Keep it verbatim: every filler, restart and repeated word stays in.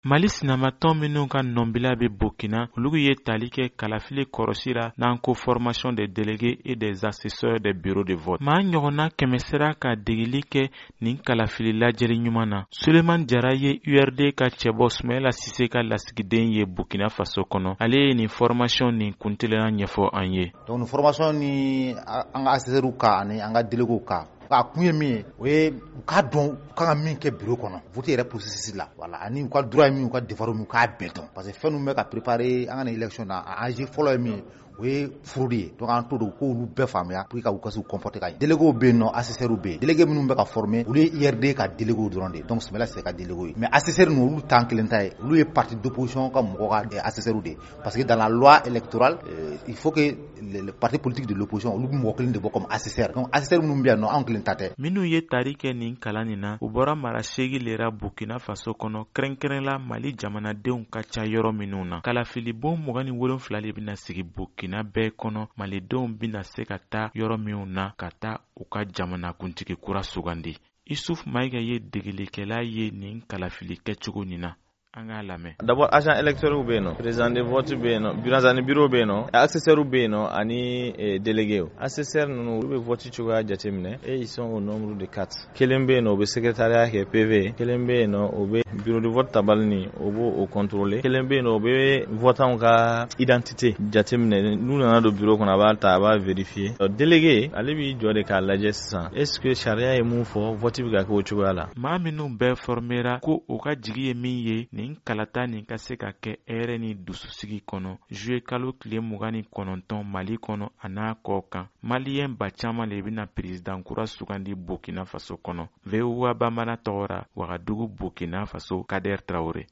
Mali sinamatɔn minnu ka nɔnbila bɛ Burkina olu ye tali kɛ kalafili kɔrɔsira n'an ko formation des délégués et des assesseurs des bureaux de vote. Maa ɲɔgɔnna kɛmɛ sera ka degeli kɛ nin kalafili lajɛli ɲuman na. Suleman Jara ye U R D ka cɛbɔ Sumayila Sise ka lasigiden ye Burkina Faso kɔnɔ. Ale ye nin formation nin kuntilenna ɲɛfɔ an ye. Donc nin formation ni an ka assesseurs ka ani an ka délégués ka a kun ye min ye o ye u ka dɔn u ka kan min kɛ bureau kɔnɔ vote yɛrɛ processus la voilà ani u ka droit ye min u ka devoir min u k'a bɛɛ dɔn parce que fɛn ninnu bɛ ka préparer an ka nin élection na a enjeu fɔlɔ ye min ye o ye fraude ye donc an t'o don k'olu bɛɛ faamuya pour que ka u ka se k'u comporter ka ɲɛ délégués bɛ yen nɔ assesseurs bɛ yen délégués minnu bɛ ka former olu ye U R D ka délégués dɔrɔn de donc Sumayila Sise ka délégués ye mais assesseurs ninnu olu temps kelen ta ye olu ye parti d'opposition ka mɔgɔ ka assesseurs de ye parce que dans la loi électorale euh, il faut que le, le parti politique de l'opposition olu mɔgɔ kelen de bɔ comme assesseur donc assesseurs minnu bɛ yan nɔ an kelen ta tɛ. Minnu ye tari kɛ nin kalan nin na u bɔra mara segi lera Burkina Faso kɔnɔ kɛrɛnkɛrɛnla Mali jamanadenw ka ca yɔrɔ minnu na. Kalafilibon mugan ni wolonfila de bɛna sigi Burkina bɛɛ kɔnɔ Malidenw bɛna se ka taa yɔrɔ minnu na ka taa u ka jamana kuntigi kura sugandi. Isuf Maïga ye degelikɛla ye nin kalafili kɛcogo nin na. D'abord agent électoral bɛ yen nɔ, président de vote bɛ yen nɔ, bureau ani bureau bɛ yen nɔ, assesseur bɛ yen nɔ ani délégué. Assesseur ninnu olu bɛ vote cogoya jateminɛ et ils sont au nombre de quatre. Kelen bɛ yen nɔ o bɛ secrétariat kɛ P V, kelen bɛ yen nɔ o bɛ bureau de vote tabali ni o b'o contrôler, kelen bɛ yen nɔ o bɛ votant ka identité jateminɛ n'u nana don bureau kɔnɔ a b'a ta a b'a vérifier. Délégué ale b'i jɔ de k'a lajɛ sisan est-ce que charia ye mun fɔ vote bɛ ka kɛ o cogoya la. Maa minnu bɛɛ formera ko o ka jigi ye min ye nin kalata nin ka se ka kɛ hɛrɛ ni dususigi kɔnɔ juillet kalo tile mugan ni kɔnɔntɔn Mali kɔnɔ a n'a kɔ kan maliyɛn ba caman le bɛna président kura sugandi Burkina Faso kɔnɔ. V O A bamanan tɔgɔra Wagadugu Burkina Faso Kader Traoré.